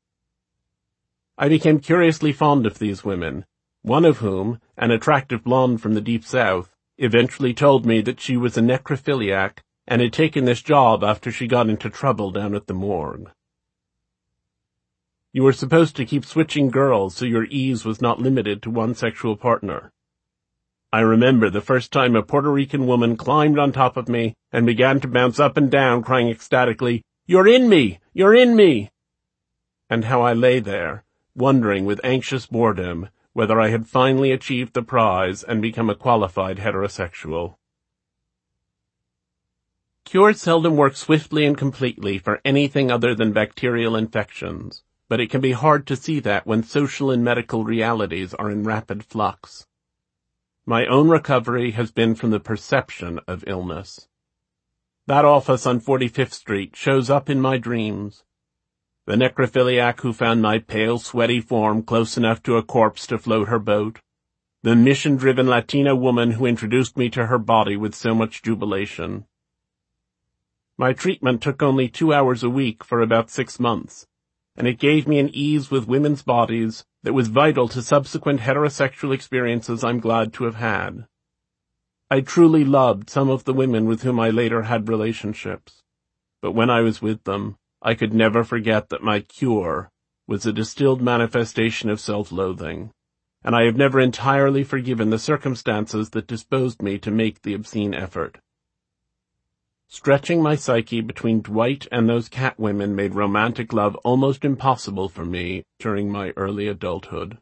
I became curiously fond of these women, one of whom, an attractive blonde from the Deep South, eventually told me that she was a necrophiliac and had taken this job after she got into trouble down at the morgue. You were supposed to keep switching girls so your ease was not limited to one sexual partner. I remember the first time a Puerto Rican woman climbed on top of me and began to bounce up and down, crying ecstatically, "You're in me! You're in me!" And how I lay there, wondering with anxious boredom whether I had finally achieved the prize and become a qualified heterosexual. Cures seldom work swiftly and completely for anything other than bacterial infections, but it can be hard to see that when social and medical realities are in rapid flux. My own recovery has been from the perception of illness. That office on forty-fifth Street shows up in my dreams. The necrophiliac who found my pale, sweaty form close enough to a corpse to float her boat. The mission-driven Latina woman who introduced me to her body with so much jubilation. My treatment took only two hours a week for about six months, and it gave me an ease with women's bodies that was vital to subsequent heterosexual experiences I'm glad to have had. I truly loved some of the women with whom I later had relationships, but when I was with them, I could never forget that my cure was a distilled manifestation of self-loathing, and I have never entirely forgiven the circumstances that disposed me to make the obscene effort. Stretching my psyche between Dwight and those cat women made romantic love almost impossible for me during my early adulthood.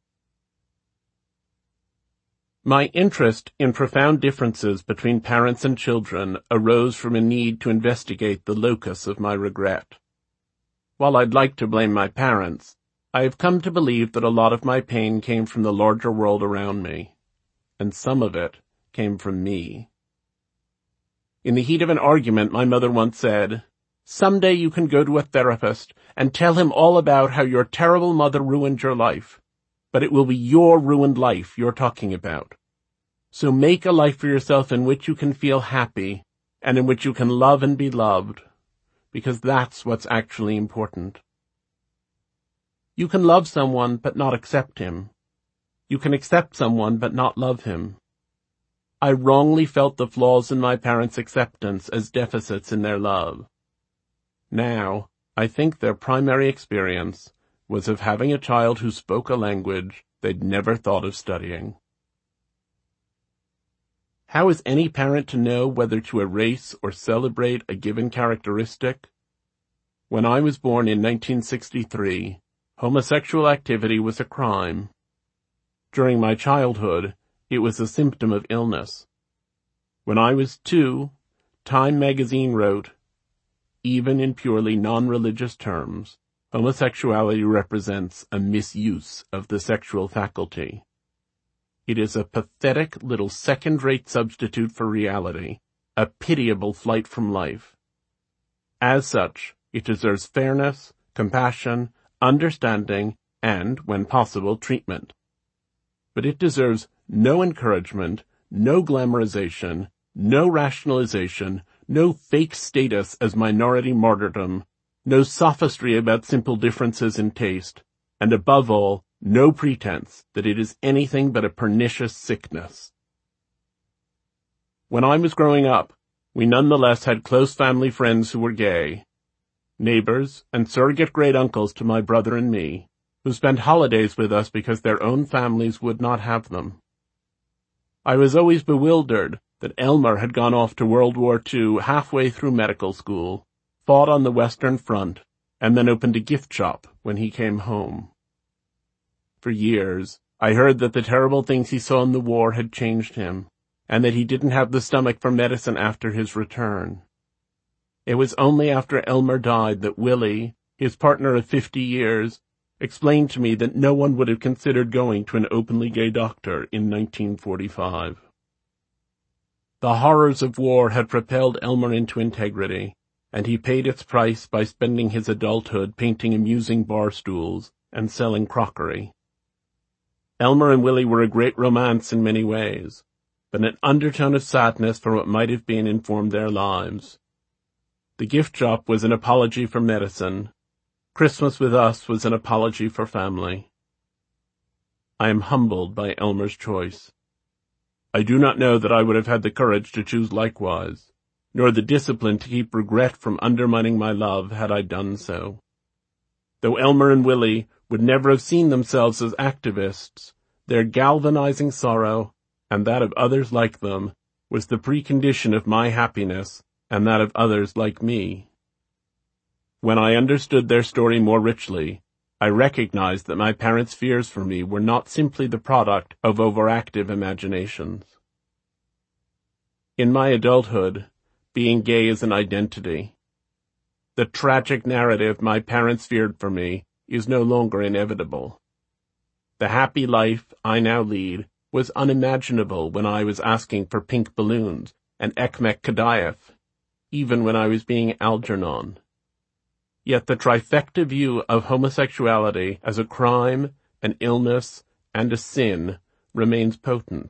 My interest in profound differences between parents and children arose from a need to investigate the locus of my regret. While I'd like to blame my parents, I have come to believe that a lot of my pain came from the larger world around me, and some of it came from me. In the heat of an argument, my mother once said, "Someday you can go to a therapist and tell him all about how your terrible mother ruined your life, but it will be your ruined life you're talking about. So make a life for yourself in which you can feel happy and in which you can love and be loved, because that's what's actually important. You can love someone but not accept him. You can accept someone but not love him." I wrongly felt the flaws in my parents' acceptance as deficits in their love. Now, I think their primary experience was of having a child who spoke a language they'd never thought of studying. How is any parent to know whether to erase or celebrate a given characteristic? When I was born in nineteen sixty-three, homosexual activity was a crime. During my childhood, it was a symptom of illness. When I was two, Time magazine wrote, "Even in purely non-religious terms, homosexuality represents a misuse of the sexual faculty. It is a pathetic little second-rate substitute for reality, a pitiable flight from life. As such, it deserves fairness, compassion, understanding, and, when possible, treatment. But it deserves no encouragement, no glamorization, no rationalization, no fake status as minority martyrdom, no sophistry about simple differences in taste, and above all, no pretense that it is anything but a pernicious sickness." When I was growing up, we nonetheless had close family friends who were gay, neighbors and surrogate great-uncles to my brother and me, who spent holidays with us because their own families would not have them. I was always bewildered that Elmer had gone off to World War Two halfway through medical school, fought on the Western Front, and then opened a gift shop when he came home. For years, I heard that the terrible things he saw in the war had changed him, and that he didn't have the stomach for medicine after his return. It was only after Elmer died that Willie, his partner of fifty years, explained to me that no one would have considered going to an openly gay doctor in nineteen forty-five. The horrors of war had propelled Elmer into integrity, and he paid its price by spending his adulthood painting amusing bar stools and selling crockery. Elmer and Willie were a great romance in many ways, but an undertone of sadness for what might have been informed their lives. The gift shop was an apology for medicine. Christmas with us was an apology for family. I am humbled by Elmer's choice. I do not know that I would have had the courage to choose likewise, nor the discipline to keep regret from undermining my love had I done so. Though Elmer and Willie would never have seen themselves as activists, their galvanizing sorrow, and that of others like them, was the precondition of my happiness and that of others like me. When I understood their story more richly, I recognized that my parents' fears for me were not simply the product of overactive imaginations. In my adulthood, being gay is an identity. The tragic narrative my parents feared for me is no longer inevitable. The happy life I now lead was unimaginable when I was asking for pink balloons and Ekmek Kadaev, even when I was being Algernon. Yet the trifecta view of homosexuality as a crime, an illness, and a sin remains potent.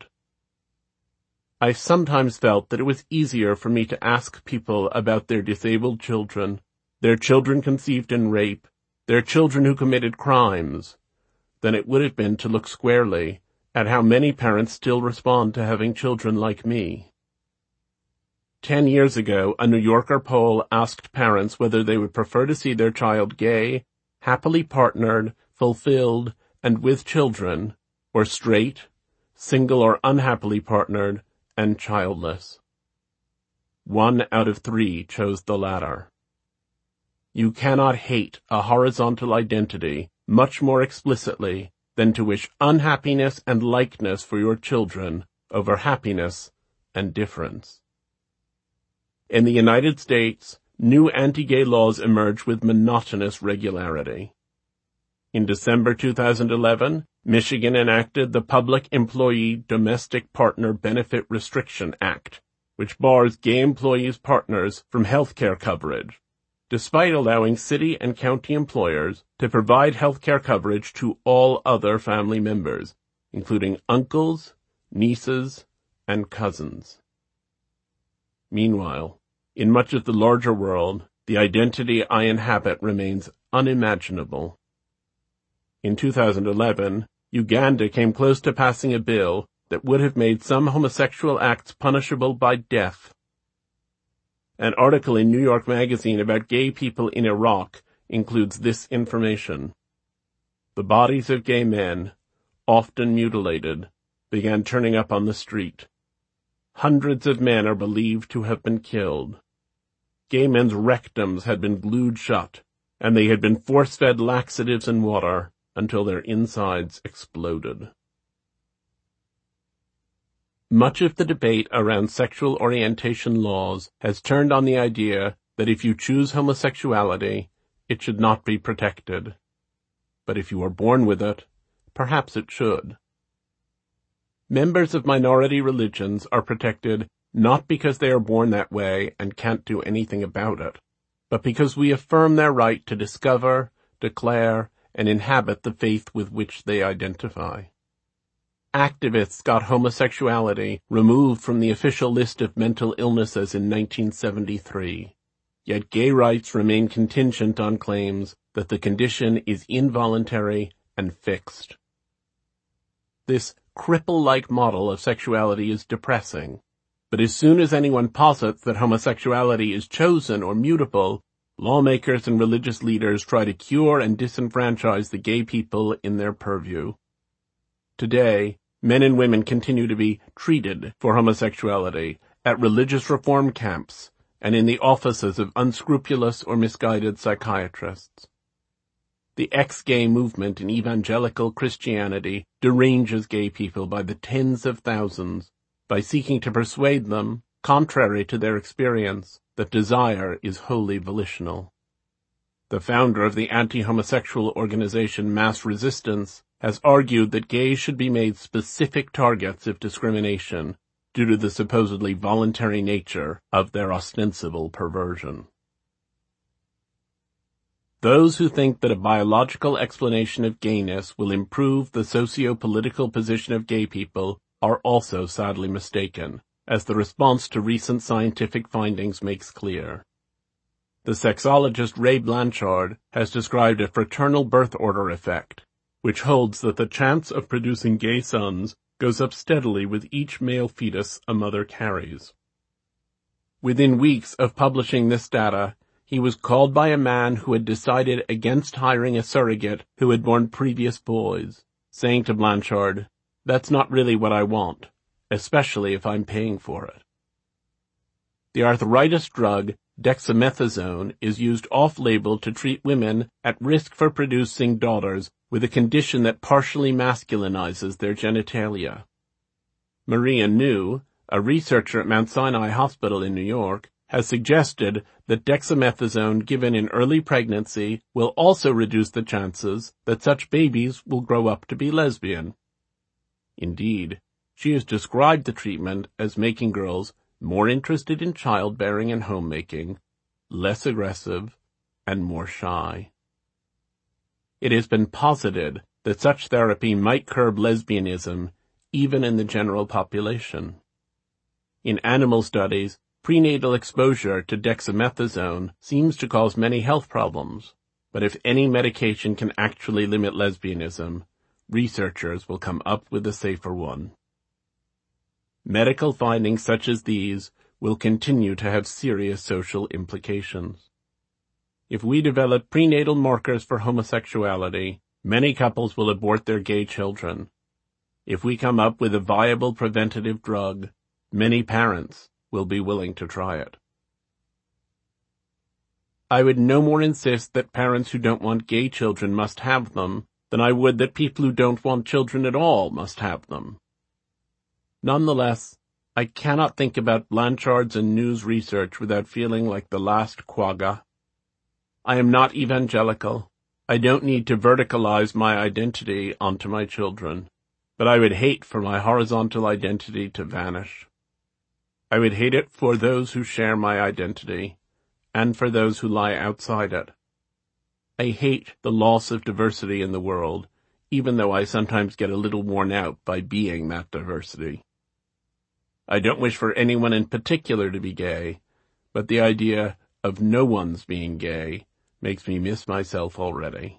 I sometimes felt that it was easier for me to ask people about their disabled children, their children conceived in rape, their children who committed crimes, than it would have been to look squarely at how many parents still respond to having children like me. Ten years ago, a New Yorker poll asked parents whether they would prefer to see their child gay, happily partnered, fulfilled, and with children, or straight, single or unhappily partnered, and childless. One out of three chose the latter. You cannot hate a horizontal identity much more explicitly than to wish unhappiness and likeness for your children over happiness and difference. In the United States, new anti-gay laws emerge with monotonous regularity. In December two thousand eleven, Michigan enacted the Public Employee Domestic Partner Benefit Restriction Act, which bars gay employees' partners from health care coverage, despite allowing city and county employers to provide health care coverage to all other family members, including uncles, nieces, and cousins. Meanwhile, in much of the larger world, the identity I inhabit remains unimaginable. In two thousand eleven, Uganda came close to passing a bill that would have made some homosexual acts punishable by death. An article in New York Magazine about gay people in Iraq includes this information. The bodies of gay men, often mutilated, began turning up on the street. Hundreds of men are believed to have been killed. Gay men's rectums had been glued shut, and they had been force-fed laxatives and water until their insides exploded. Much of the debate around sexual orientation laws has turned on the idea that if you choose homosexuality, it should not be protected. But if you are born with it, perhaps it should. Members of minority religions are protected not because they are born that way and can't do anything about it, but because we affirm their right to discover, declare, and inhabit the faith with which they identify. Activists got homosexuality removed from the official list of mental illnesses in nineteen seventy-three, yet gay rights remain contingent on claims that the condition is involuntary and fixed. This cripple-like model of sexuality is depressing, but as soon as anyone posits that homosexuality is chosen or mutable, lawmakers and religious leaders try to cure and disenfranchise the gay people in their purview. Today, men and women continue to be treated for homosexuality at religious reform camps and in the offices of unscrupulous or misguided psychiatrists. The ex-gay movement in evangelical Christianity deranges gay people by the tens of thousands by seeking to persuade them, contrary to their experience, that desire is wholly volitional. The founder of the anti-homosexual organization Mass Resistance has argued that gays should be made specific targets of discrimination due to the supposedly voluntary nature of their ostensible perversion. Those who think that a biological explanation of gayness will improve the socio-political position of gay people are also sadly mistaken, as the response to recent scientific findings makes clear. The sexologist Ray Blanchard has described a fraternal birth order effect, which holds that the chance of producing gay sons goes up steadily with each male fetus a mother carries. Within weeks of publishing this data, he was called by a man who had decided against hiring a surrogate who had borne previous boys, saying to Blanchard, "That's not really what I want, especially if I'm paying for it." The arthritis drug dexamethasone is used off-label to treat women at risk for producing daughters with a condition that partially masculinizes their genitalia. Maria New, a researcher at Mount Sinai Hospital in New York, has suggested that dexamethasone given in early pregnancy will also reduce the chances that such babies will grow up to be lesbian. Indeed, she has described the treatment as making girls more interested in childbearing and homemaking, less aggressive, and more shy. It has been posited that such therapy might curb lesbianism even in the general population. In animal studies, prenatal exposure to dexamethasone seems to cause many health problems, but if any medication can actually limit lesbianism, researchers will come up with a safer one. Medical findings such as these will continue to have serious social implications. If we develop prenatal markers for homosexuality, many couples will abort their gay children. If we come up with a viable preventative drug, many parents will be willing to try it. I would no more insist that parents who don't want gay children must have them than I would that people who don't want children at all must have them. Nonetheless, I cannot think about Blanchard's and New's research without feeling like the last quagga. I am not evangelical. I don't need to verticalize my identity onto my children, but I would hate for my horizontal identity to vanish. I would hate it for those who share my identity, and for those who lie outside it. I hate the loss of diversity in the world, even though I sometimes get a little worn out by being that diversity. I don't wish for anyone in particular to be gay, but the idea of no one's being gay makes me miss myself already.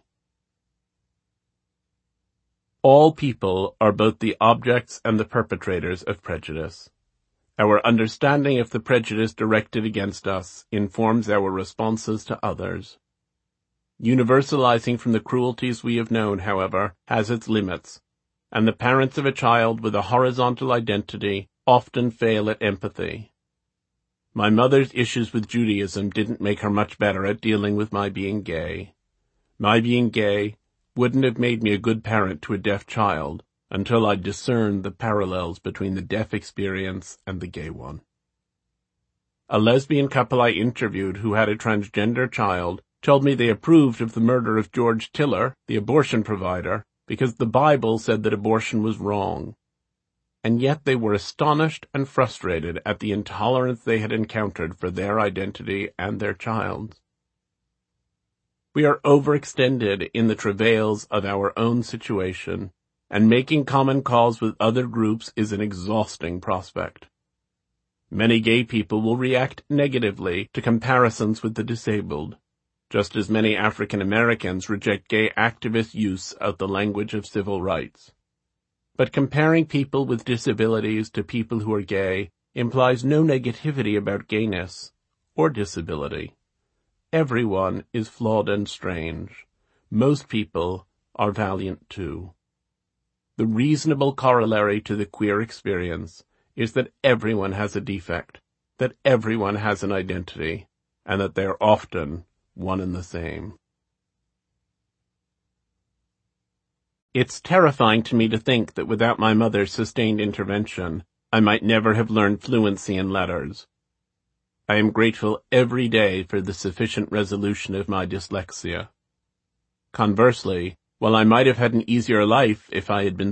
All people are both the objects and the perpetrators of prejudice. Our understanding of the prejudice directed against us informs our responses to others. Universalizing from the cruelties we have known, however, has its limits, and the parents of a child with a horizontal identity often fail at empathy. My mother's issues with Judaism didn't make her much better at dealing with my being gay. My being gay wouldn't have made me a good parent to a deaf child until I discerned the parallels between the deaf experience and the gay one. A lesbian couple I interviewed who had a transgender child told me they approved of the murder of George Tiller, the abortion provider, because the Bible said that abortion was wrong. And yet they were astonished and frustrated at the intolerance they had encountered for their identity and their child's. We are overextended in the travails of our own situation, and making common cause with other groups is an exhausting prospect. Many gay people will react negatively to comparisons with the disabled, just as many African Americans reject gay activists' use of the language of civil rights. But comparing people with disabilities to people who are gay implies no negativity about gayness or disability. Everyone is flawed and strange. Most people are valiant too. The reasonable corollary to the queer experience is that everyone has a defect, that everyone has an identity, and that they are often one and the same. It's terrifying to me to think that without my mother's sustained intervention, I might never have learned fluency in letters. I am grateful every day for the sufficient resolution of my dyslexia. Conversely, while I might have had an easier life if I had been